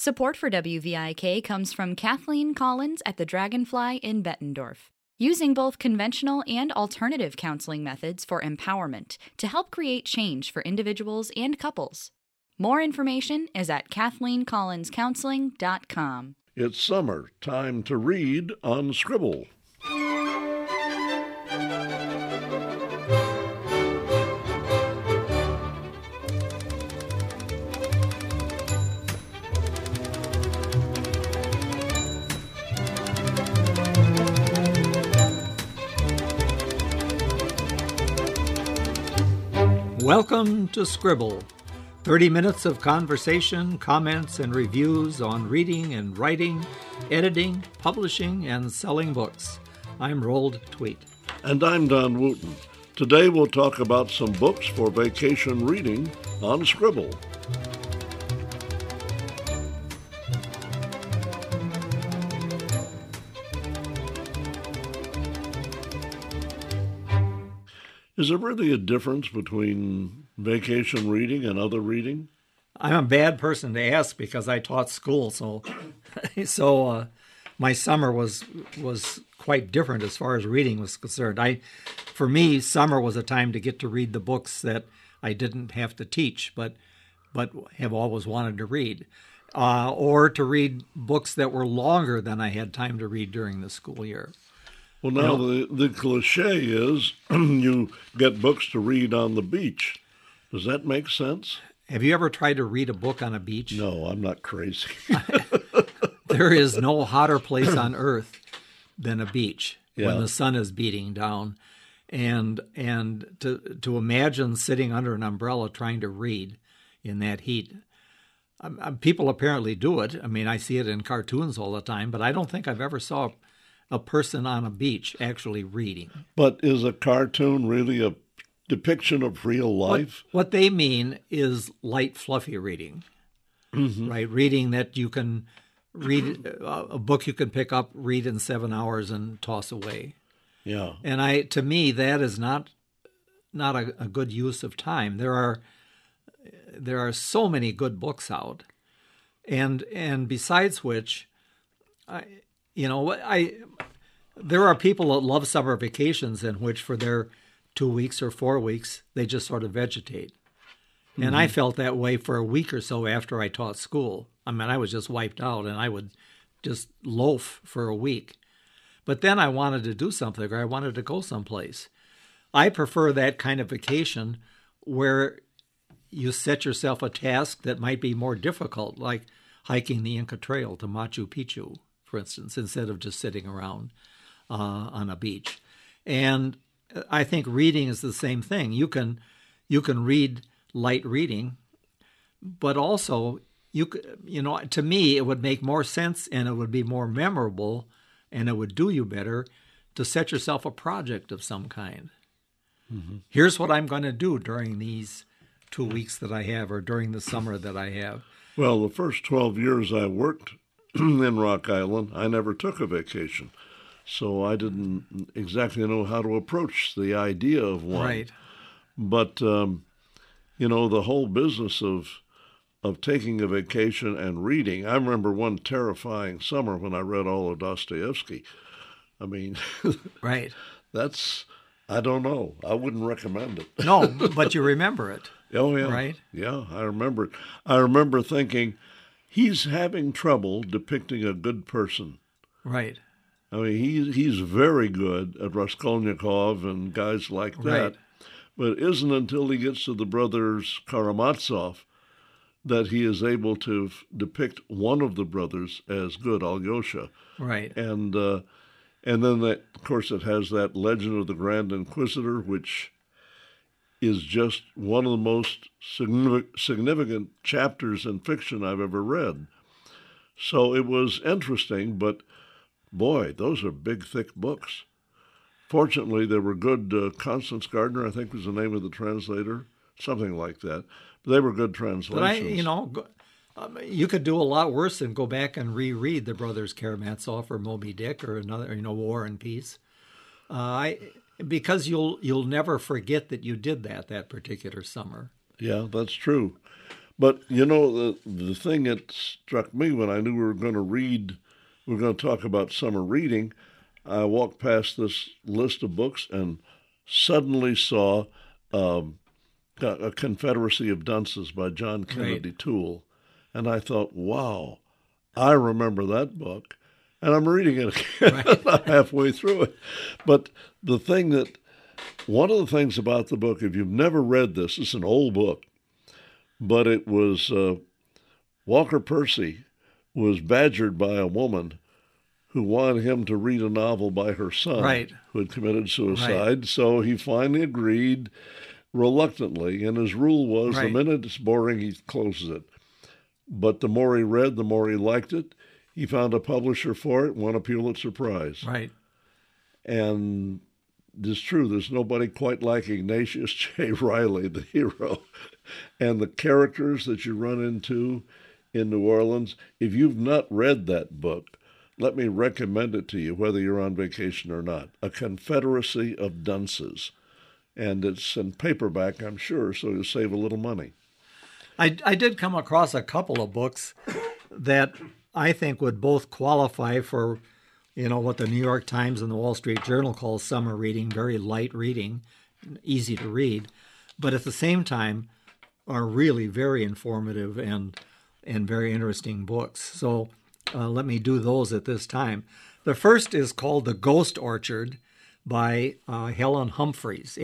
Support for WVIK comes from Kathleen Collins at the Dragonfly in Bettendorf, using both conventional and alternative counseling methods for empowerment to help create change for individuals and couples. More information is at KathleenCollinsCounseling.com. It's summer, time to read on Scribble. Welcome to Scribble, 30 minutes of conversation, comments, and reviews on reading and writing, editing, publishing, and selling books. I'm Roald Tweet. And I'm Don Wooten. Today we'll talk about some books for vacation reading on Scribble. Is there really a difference between vacation reading and other reading? I'm a bad person to ask because I taught school, so my summer was quite different as far as reading was concerned. For me, summer was a time to get to read the books that I didn't have to teach, but have always wanted to read, or to read books that were longer than I had time to read during the school year. Well, now the cliche is you get books to read on the beach. Does that make sense? Have you ever tried to read a book on a beach? No, I'm not crazy. There is no hotter place on earth than a beach when the sun is beating down. And to imagine sitting under an umbrella trying to read in that heat. People apparently do it. I mean, I see it in cartoons all the time, but I don't think I've ever saw a person on a beach actually reading. But is a cartoon really a depiction of real life? What they mean is light, fluffy reading, right? Reading that you can read, a book you can pick up, read in 7 hours and toss away. Yeah. And to me, that is not a good use of time. There are so many good books out, and besides which, there are people that love summer vacations in which for their 2 weeks or 4 weeks, they just sort of vegetate. Mm-hmm. And I felt that way for a week or so after I taught school. I mean, I was just wiped out and I would just loaf for a week. But then I wanted to do something, or I wanted to go someplace. I prefer that kind of vacation where you set yourself a task that might be more difficult, like hiking the Inca Trail to Machu Picchu, for instance, instead of just sitting around on a beach. And I think reading is the same thing. You can read light reading, but also to me it would make more sense and it would be more memorable and it would do you better to set yourself a project of some kind. Mm-hmm. Here's what I'm going to do during these 2 weeks that I have, or during the summer that I have. Well, the first 12 years I worked in Rock Island, I never took a vacation. So I didn't exactly know how to approach the idea of one. Right. But, the whole business of taking a vacation and reading, I remember one terrifying summer when I read all of Dostoevsky. I mean, right. I don't know. I wouldn't recommend it. No, but you remember it. Oh, yeah. Right? Yeah, I remember it. I remember thinking, he's having trouble depicting a good person. Right. I mean, he's very good at Raskolnikov and guys like that. Right. But it isn't until he gets to the brothers Karamazov that he is able to depict one of the brothers as good, Alyosha. Right. And then, of course, it has that Legend of the Grand Inquisitor, which is just one of the most significant chapters in fiction I've ever read. So it was interesting, but boy, those are big, thick books. Fortunately, they were good. Constance Gardner, I think was the name of the translator, something like that. But they were good translations. But you could do a lot worse than go back and reread the Brothers Karamazov or Moby Dick or another, War and Peace. Because you'll never forget that you did that particular summer. Yeah, that's true. But the thing that struck me when I knew we were going to talk about summer reading, I walked past this list of books and suddenly saw A Confederacy of Dunces by John Kennedy Toole. And I thought, wow, I remember that book. And I'm reading it again. I'm halfway through it. But one of the things about the book, if you've never read this, it's an old book, but it was Walker Percy was badgered by a woman who wanted him to read a novel by her son who had committed suicide. Right. So he finally agreed reluctantly, and his rule was the minute it's boring, he closes it. But the more he read, the more he liked it. He found a publisher for it, won a Pulitzer Prize. Right. And it's true, there's nobody quite like Ignatius J. Riley, the hero. And the characters that you run into in New Orleans, if you've not read that book, let me recommend it to you, whether you're on vacation or not. A Confederacy of Dunces. And it's in paperback, I'm sure, so you'll save a little money. I did come across a couple of books that I think would both qualify for, what the New York Times and the Wall Street Journal calls summer reading, very light reading, easy to read, but at the same time are really very informative and very interesting books. So let me do those at this time. The first is called The Ghost Orchard by Helen Humphreys,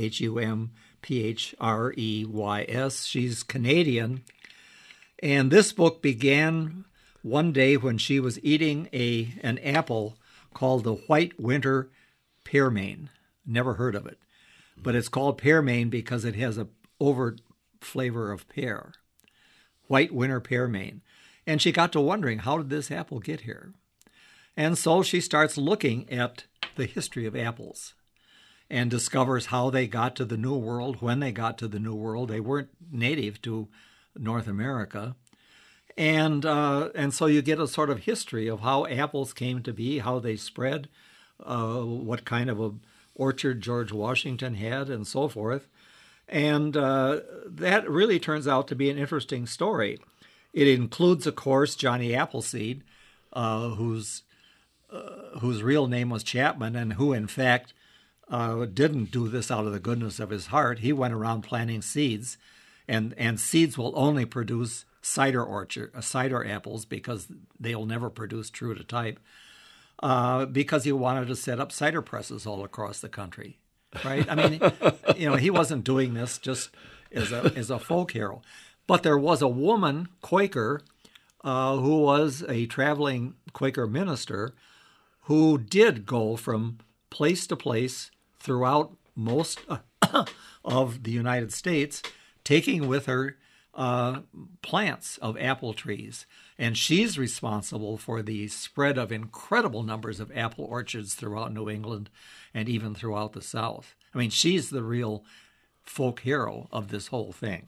Humphrys. She's Canadian. And this book began one day when she was eating an apple called the White Winter Pearmain. Never heard of it. But it's called pearmain because it has a overt flavor of pear. White Winter Pearmain. And she got to wondering, how did this apple get here? And so she starts looking at the history of apples and discovers how they got to the New World, when they got to the New World. They weren't native to North America. And so you get a sort of history of how apples came to be, how they spread, what kind of a orchard George Washington had, and so forth. And that really turns out to be an interesting story. It includes, of course, Johnny Appleseed, whose real name was Chapman, and who, in fact, didn't do this out of the goodness of his heart. He went around planting seeds, and seeds will only produce cider apples because they'll never produce true to type, because he wanted to set up cider presses all across the country, right? I mean, he wasn't doing this just as a folk hero. But there was a woman, Quaker, who was a traveling Quaker minister who did go from place to place throughout most of the United States, taking with her plants of apple trees. And she's responsible for the spread of incredible numbers of apple orchards throughout New England and even throughout the South. I mean, she's the real folk hero of this whole thing.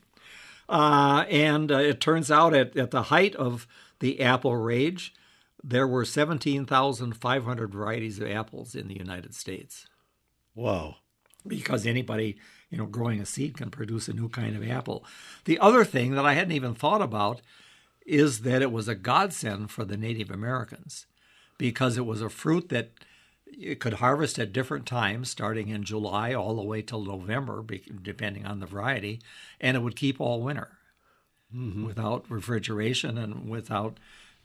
And it turns out at the height of the apple rage, there were 17,500 varieties of apples in the United States. Wow. Because anybody, growing a seed can produce a new kind of apple. The other thing that I hadn't even thought about is that it was a godsend for the Native Americans, because it was a fruit that you could harvest at different times, starting in July all the way till November, depending on the variety, and it would keep all winter without refrigeration and without,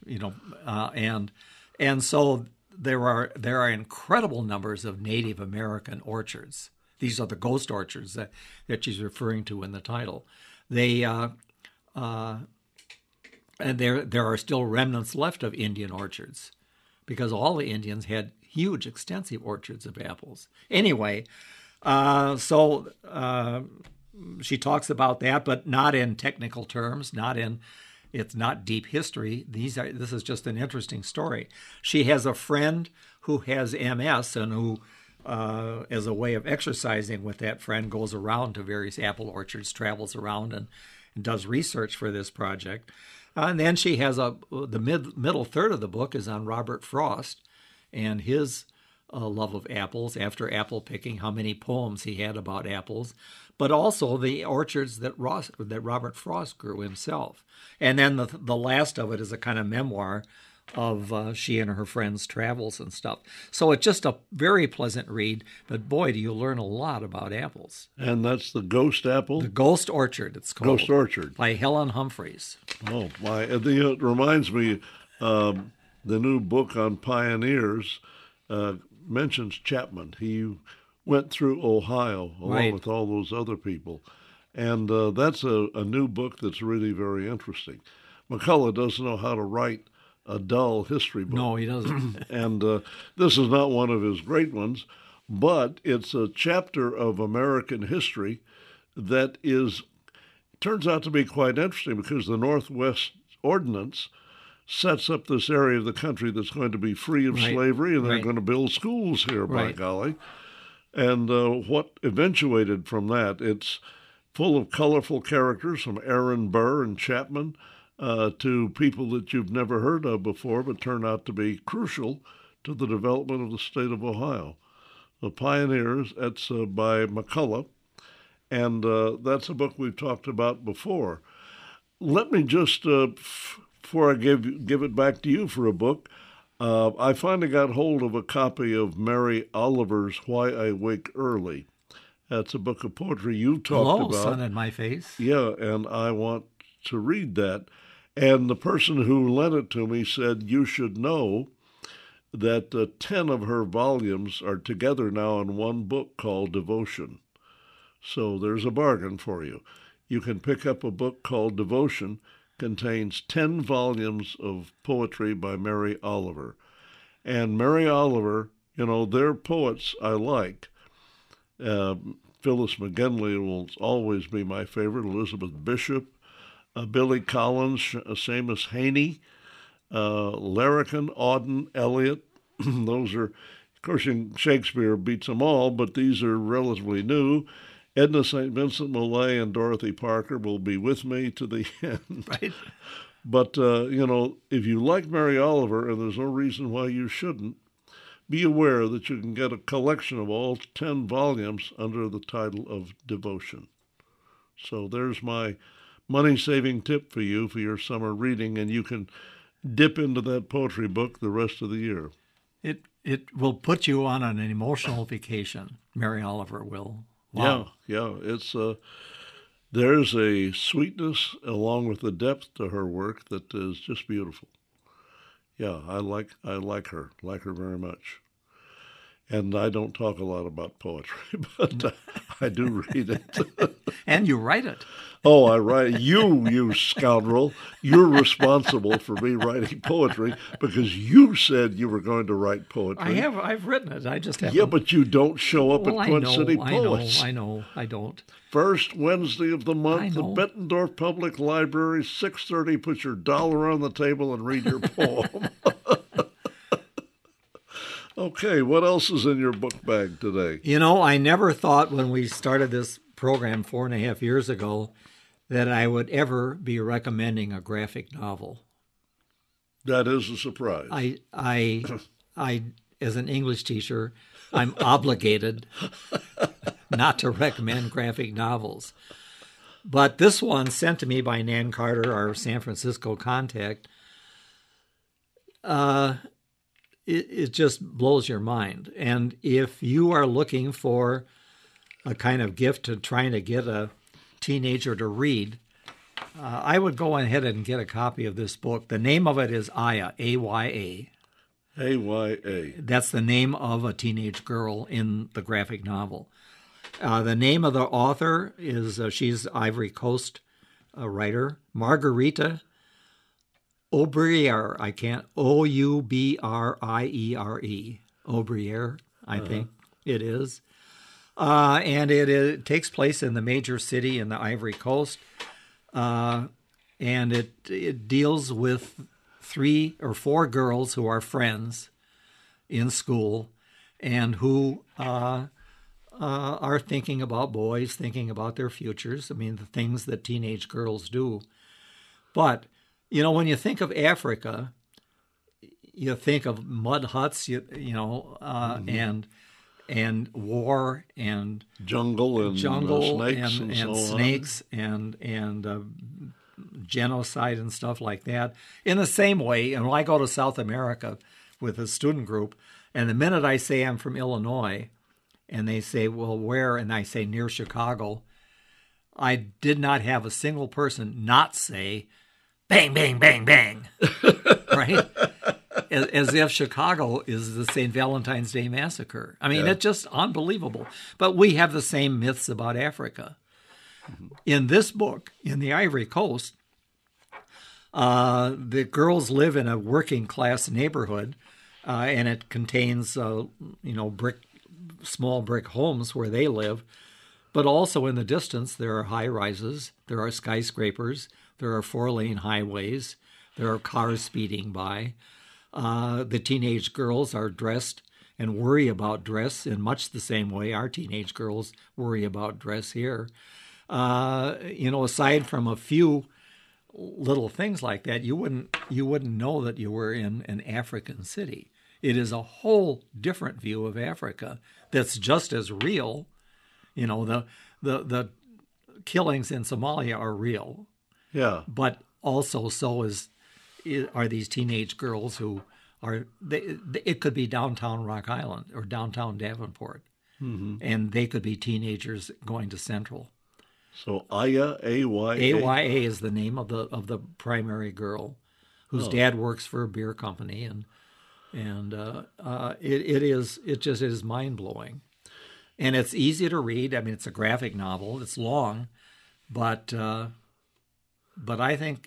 and so there are incredible numbers of Native American orchards. These are the ghost orchards that she's referring to in the title. They and there are still remnants left of Indian orchards, because all the Indians had huge, extensive orchards of apples. Anyway, so she talks about that, but not in technical terms, it's not deep history. This is just an interesting story. She has a friend who has MS and who, as a way of exercising with that friend, goes around to various apple orchards, travels around and does research for this project. And then she has the middle third of the book is on Robert Frost and his love of apples, after apple picking, how many poems he had about apples, but also the orchards that Robert Frost grew himself. And then the last of it is a kind of memoir of she and her friends' travels and stuff. So it's just a very pleasant read, but boy, do you learn a lot about apples. And that's The Ghost Apple? The Ghost Orchard, it's called. Ghost Orchard. By Helen Humphreys. Oh, my. It reminds me, the new book on pioneers mentions Chapman. He went through Ohio along with all those other people. And that's a new book that's really very interesting. McCullough doesn't know how to write a dull history book. No, he doesn't. And this is not one of his great ones, but it's a chapter of American history that turns out to be quite interesting because the Northwest Ordinance sets up this area of the country that's going to be free of slavery, and they're going to build schools here, by golly. And what eventuated from that, it's full of colorful characters from Aaron Burr and Chapman to people that you've never heard of before but turn out to be crucial to the development of the state of Ohio. The Pioneers, that's by McCullough, and that's a book we've talked about before. Let me just, before I give it back to you for a book, I finally got hold of a copy of Mary Oliver's Why I Wake Early. That's a book of poetry you talked about. Sun in My Face. Yeah, and I want to read that. And the person who lent it to me said, you should know that 10 of her volumes are together now in one book called Devotion. So there's a bargain for you. You can pick up a book called Devotion, contains 10 volumes of poetry by Mary Oliver. And Mary Oliver, they're poets I like. Phyllis McGinley will always be my favorite, Elizabeth Bishop, Billy Collins, Seamus Haney, Larrikin, Auden, Eliot. Those are, of course, Shakespeare beats them all, but these are relatively new. Edna St. Vincent Millay and Dorothy Parker will be with me to the end. Right. But, if you like Mary Oliver, and there's no reason why you shouldn't, be aware that you can get a collection of all 10 volumes under the title of Devotion. So there's my money-saving tip for you for your summer reading, and you can dip into that poetry book the rest of the year. It will put you on an emotional vacation. Mary Oliver will. Wow. Yeah. It's there's a sweetness along with the depth to her work that is just beautiful. Yeah, I like her very much. And I don't talk a lot about poetry, but I do read it. And you write it. Oh, I write. You scoundrel. You're responsible for me writing poetry because you said you were going to write poetry. I've written it. I just haven't. Yeah, but you don't show up at Quint City Poets. I know. I don't. First Wednesday of the month, the Bettendorf Public Library, 6:30. Put your dollar on the table and read your poem. Okay, what else is in your book bag today? I never thought when we started this program 4.5 years ago that I would ever be recommending a graphic novel. That is a surprise. I as an English teacher, I'm obligated not to recommend graphic novels. But this one, sent to me by Nan Carter, our San Francisco contact, it just blows your mind. And if you are looking for a kind of gift to trying to get a teenager to read, I would go ahead and get a copy of this book. The name of it is Aya, A-Y-A. A-Y-A. That's the name of a teenage girl in the graphic novel. The name of the author is, she's Ivory Coast writer, Margarita Aubriere. O-U-B-R-I-E-R-E. Aubriere, I think it is. And it takes place in the major city in the Ivory Coast. And it deals with 3 or 4 girls who are friends in school and who are thinking about boys, thinking about their futures. I mean, the things that teenage girls do. But, when you think of Africa, you think of mud huts, and war and jungle and snakes and so snakes on. and genocide and stuff like that. In the same way, and when I go to South America with a student group, and the minute I say I'm from Illinois, and they say, well, where? And I say near Chicago, I did not have a single person not say, bang, bang, bang, bang, right? As if Chicago is the St. Valentine's Day Massacre. I mean, It's just unbelievable. But we have the same myths about Africa. Mm-hmm. In this book, in the Ivory Coast, the girls live in a working class neighborhood, and it contains, small brick homes where they live. But also in the distance, there are high rises, there are skyscrapers, there are 4-lane highways, there are cars speeding by. The teenage girls are dressed and worry about dress in much the same way our teenage girls worry about dress here. Aside from a few little things like that, you wouldn't know that you were in an African city. It is a whole different view of Africa that's just as real. The killings in Somalia are real. Yeah. But also are these teenage girls who are, it could be downtown Rock Island or downtown Davenport, mm-hmm. and they could be teenagers going to Central. So Aya, A-Y-A? A-Y-A is the name of the primary girl, whose dad works for a beer company, and it is mind-blowing. And it's easy to read. I mean, it's a graphic novel. It's long, but I think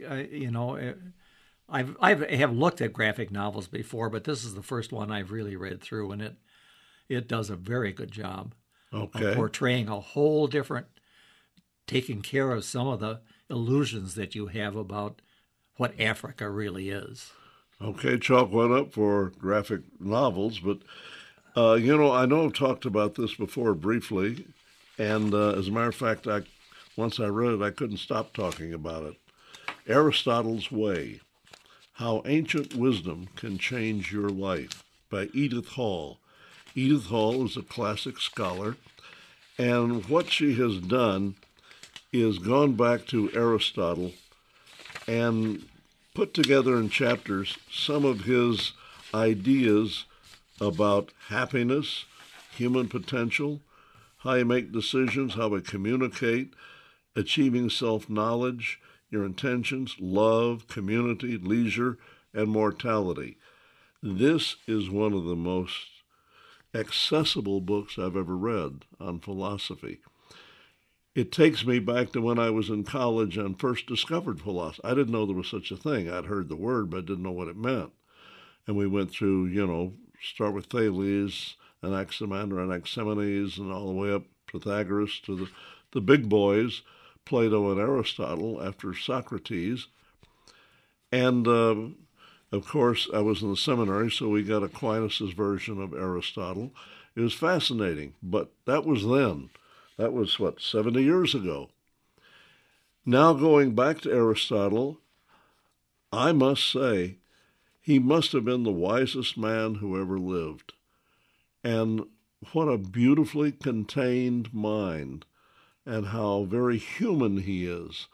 I have looked at graphic novels before, but this is the first one I've really read through, and it does a very good job of portraying a whole different, taking care of some of the illusions that you have about what Africa really is. Okay, chalk one up for graphic novels, but I know I've talked about this before briefly, and as a matter of fact, once I read it, I couldn't stop talking about it. Aristotle's Way, How Ancient Wisdom Can Change Your Life, by Edith Hall. Edith Hall is a classic scholar, and what she has done is gone back to Aristotle and put together in chapters some of his ideas about happiness, human potential, how you make decisions, how we communicate, achieving self-knowledge, your intentions, love, community, leisure, and mortality. This is one of the most accessible books I've ever read on philosophy. It takes me back to when I was in college and first discovered philosophy. I didn't know there was such a thing. I'd heard the word, but I didn't know what it meant. And we went through, start with Thales, Anaximander, Anaximenes, and all the way up Pythagoras to the big boys, Plato and Aristotle, after Socrates. And, of course, I was in the seminary, so we got Aquinas' version of Aristotle. It was fascinating, but that was then. That was, 70 years ago. Now going back to Aristotle, I must say, he must have been the wisest man who ever lived. And what a beautifully contained mind, and how very human he is.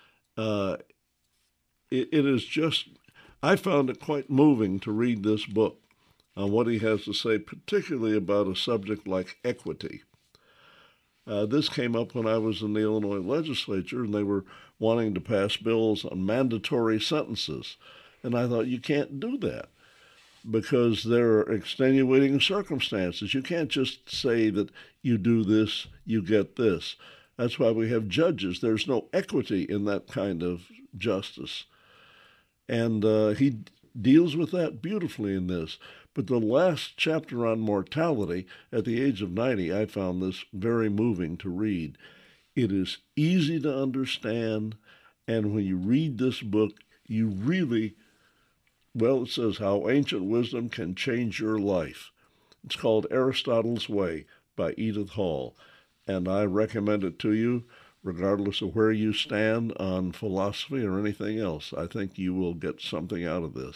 It is just, I found it quite moving to read this book on what he has to say, particularly about a subject like equity. This came up when I was in the Illinois legislature, and they were wanting to pass bills on mandatory sentences. And I thought, you can't do that because there are extenuating circumstances. You can't just say that you do this, you get this. That's why we have judges. There's no equity in that kind of justice. And he deals with that beautifully in this. But the last chapter on mortality, at the age of 90, I found this very moving to read. It is easy to understand, and when you read this book, you really, it says How Ancient Wisdom Can Change Your Life. It's called Aristotle's Way by Edith Hall, and I recommend it to you regardless of where you stand on philosophy or anything else. I think you will get something out of this.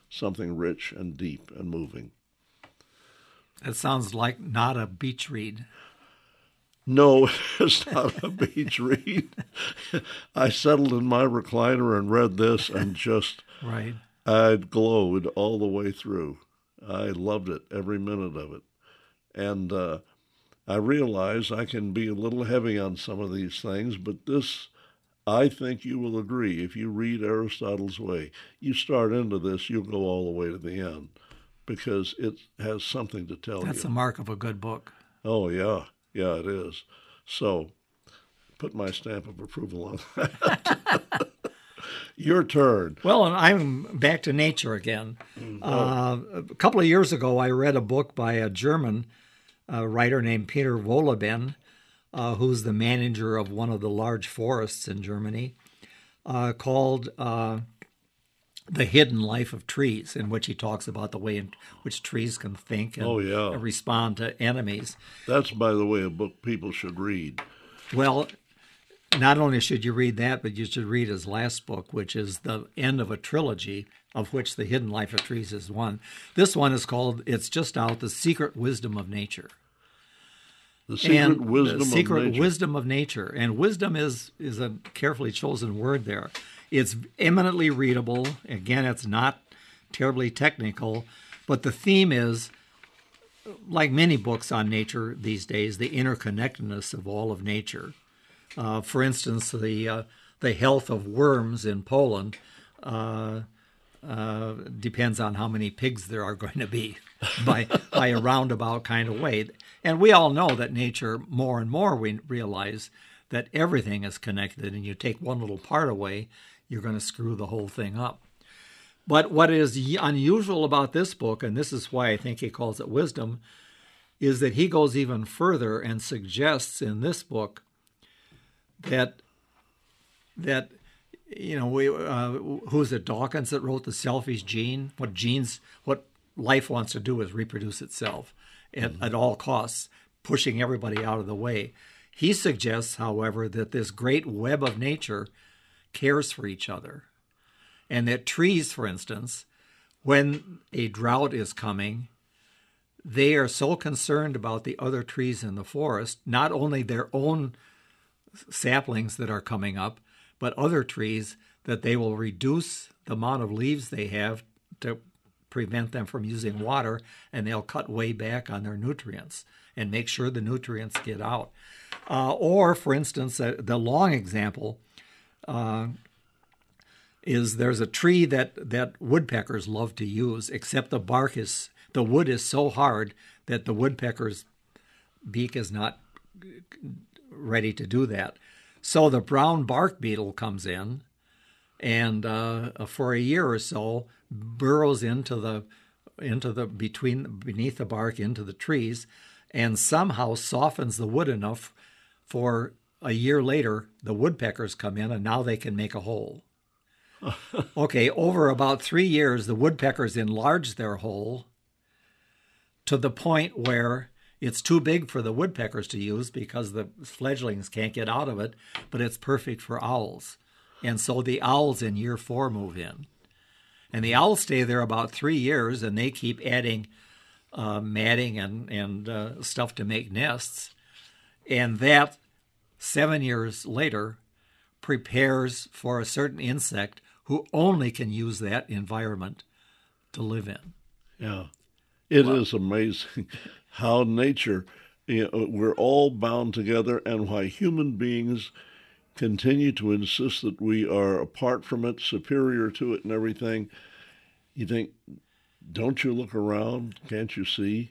something rich and deep and moving. That sounds like not a beach read. No, it's not a beach read. I settled in my recliner and read this and just, Right. I glowed all the way through. I loved it, every minute of it. And I realize I can be a little heavy on some of these things, but this, I think you will agree, if you read Aristotle's Way, you start into this, you'll go all the way to the end, because it has something to tell you. That's the mark of a good book. Oh, yeah. Yeah, it is. So, put my stamp of approval on that. Your turn. Well, and I'm back to nature again. A couple of years ago, I read a book by a German writer named Peter Wohlleben, who's the manager of one of the large forests in Germany, called The Hidden Life of Trees, in which he talks about the way in which trees can think and respond to enemies. That's, by the way, a book people should read. Well, not only should you read that, but you should read his last book, which is the end of a trilogy, of which The Hidden Life of Trees is one. This one is called, it's just out, The Secret Wisdom of Nature. The Secret Wisdom The Secret of Nature. Wisdom of Nature. And wisdom is a carefully chosen word there. It's eminently readable. Again, it's not terribly technical, but the theme is, like many books on nature these days, the interconnectedness of all of nature. For instance, the health of worms in Poland depends on how many pigs there are going to be by a roundabout kind of way. And we all know that nature, more and more we realize that everything is connected, and you take one little part away, you're going to screw the whole thing up. But what is unusual about this book, and this is why I think he calls it wisdom, is that he goes even further and suggests in this book that you know, who's it, Dawkins that wrote The Selfish Gene? What life wants to do is reproduce itself at all costs, pushing everybody out of the way. He suggests, however, that this great web of nature cares for each other. And that trees, for instance, when a drought is coming, they are so concerned about the other trees in the forest, not only their own saplings that are coming up, but other trees, that they will reduce the amount of leaves they have to prevent them from using water, and they'll cut way back on their nutrients and make sure the nutrients get out. Or, for instance, the long example is there's a tree that woodpeckers love to use, except the wood is so hard that the woodpecker's beak is not ready to do that. So the brown bark beetle comes in and for a year or so burrows beneath the bark into the trees, and somehow softens the wood enough for a year later the woodpeckers come in, and now they can make a hole. Okay, over about 3 years, the woodpeckers enlarge their hole to the point where it's too big for the woodpeckers to use because the fledglings can't get out of it, but it's perfect for owls. And so the owls in year 4 move in. And the owls stay there about 3 years, and they keep adding matting and stuff to make nests. And that, 7 years later, prepares for a certain insect who only can use that environment to live in. Yeah. It is amazing how nature, we're all bound together, and why human beings continue to insist that we are apart from it, superior to it and everything. You think, don't you look around? Can't you see?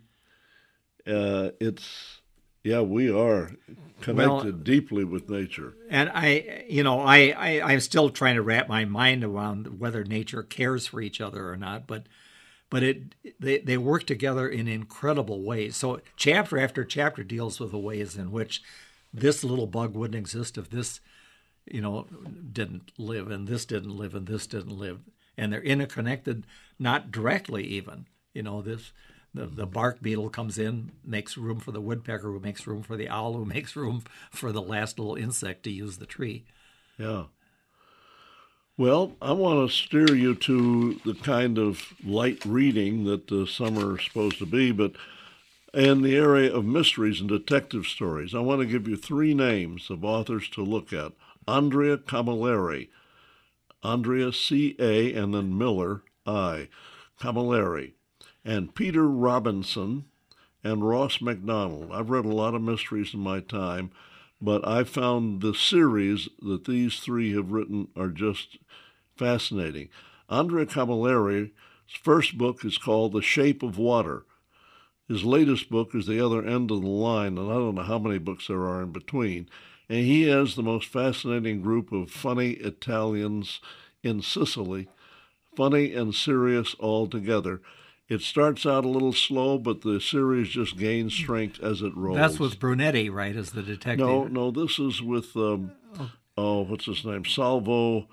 We are connected deeply with nature. And I'm still trying to wrap my mind around whether nature cares for each other or not, but they work together in incredible ways. So chapter after chapter deals with the ways in which this little bug wouldn't exist if this, didn't live, and this didn't live, and this didn't live. And they're interconnected, not directly even. The bark beetle comes in, makes room for the woodpecker, who makes room for the owl, who makes room for the last little insect to use the tree. Yeah. Well, I want to steer you to the kind of light reading that the summer is supposed to be, but in the area of mysteries and detective stories. I want to give you 3 names of authors to look at. Andrea Camilleri, Andrea C-A, and then Miller, I, Camilleri, and Peter Robinson and Ross MacDonald. I've read a lot of mysteries in my time, but I found the series that these 3 have written are just fascinating. Andrea Camilleri's first book is called The Shape of Water. His latest book is The Other End of the Line, and I don't know how many books there are in between. And he has the most fascinating group of funny Italians in Sicily, funny and serious all together. It starts out a little slow, but the series just gains strength as it rolls. That's with Brunetti, right, as the detective? No, this is with, what's his name? Salvo.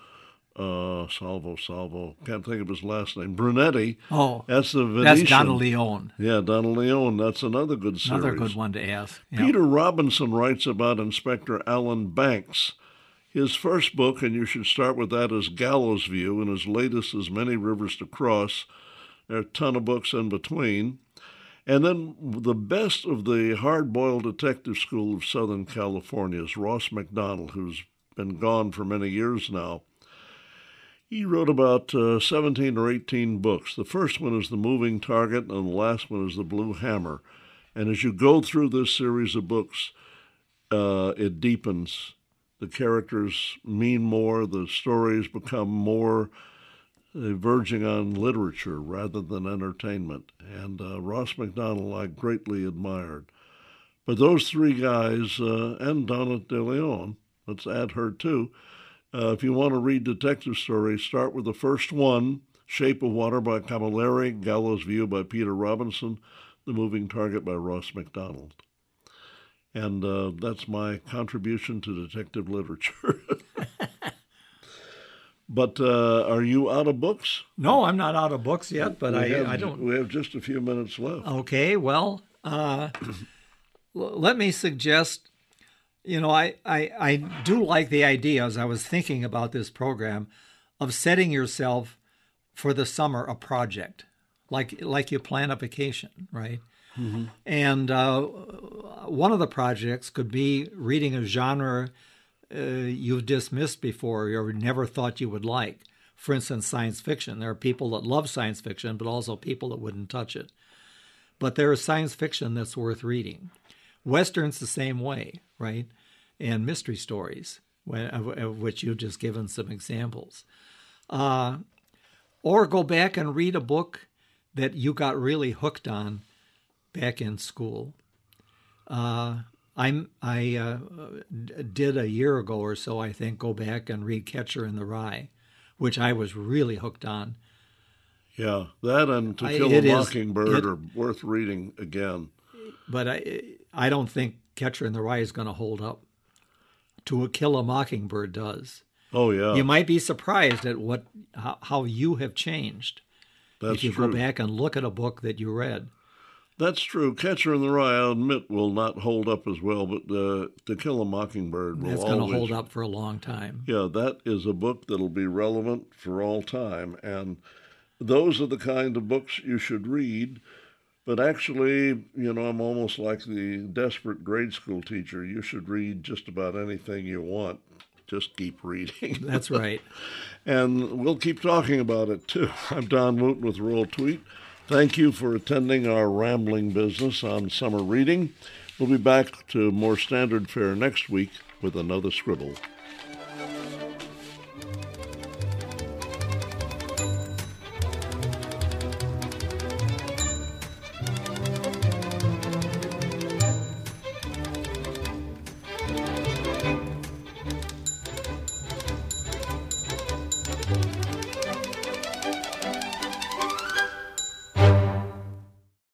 Can't think of his last name. Brunetti. Oh, that's the Venetian. That's Donna Leone. Yeah, Donna Leone. That's another good series. Another good one to ask. Yep. Peter Robinson writes about Inspector Alan Banks. His first book, and you should start with that, is Gallows View, and his latest is Many Rivers to Cross. There are a ton of books in between. And then the best of the hard-boiled detective school of Southern California is Ross MacDonald, who's been gone for many years now. He wrote about 17 or 18 books. The first one is The Moving Target, and the last one is The Blue Hammer. And as you go through this series of books, it deepens. The characters mean more. The stories become more verging on literature rather than entertainment. And Ross MacDonald I greatly admired. But those 3 guys, and Donna De Leon, let's add her too. If you want to read detective stories, start with the first one, Shape of Water by Camilleri, Gallows View by Peter Robinson, The Moving Target by Ross MacDonald. And that's my contribution to detective literature. But are you out of books? No, I'm not out of books yet, but I don't. We have just a few minutes left. Okay, well, let me suggest, I do like the idea, as I was thinking about this program, of setting yourself for the summer a project, like you plan a vacation, right? Mm-hmm. And one of the projects could be reading a genre you've dismissed before or never thought you would like. For instance, science fiction. There are people that love science fiction, but also people that wouldn't touch it. But there is science fiction that's worth reading. Westerns the same way, right? And mystery stories, of which you've just given some examples. Or go back and read a book that you got really hooked on back in school. I did a year ago or so, I think, go back and read Catcher in the Rye, which I was really hooked on. Yeah, that and To Kill a Mockingbird are worth reading again. But I don't think Catcher in the Rye is going to hold up. To Kill a Mockingbird does. Oh, yeah. You might be surprised at how you have changed. That's if you true. Go back and look at a book that you read. That's true. Catcher in the Rye, I'll admit, will not hold up as well, but To Kill a Mockingbird will always... That's going to hold up for a long time. Yeah, that is a book that'll be relevant for all time. And those are the kind of books you should read. But actually, I'm almost like the desperate grade school teacher. You should read just about anything you want. Just keep reading. That's right. And we'll keep talking about it, too. I'm Don Wooten with Royal Tweet. Thank you for attending our rambling business on summer reading. We'll be back to more standard fare next week with another scribble.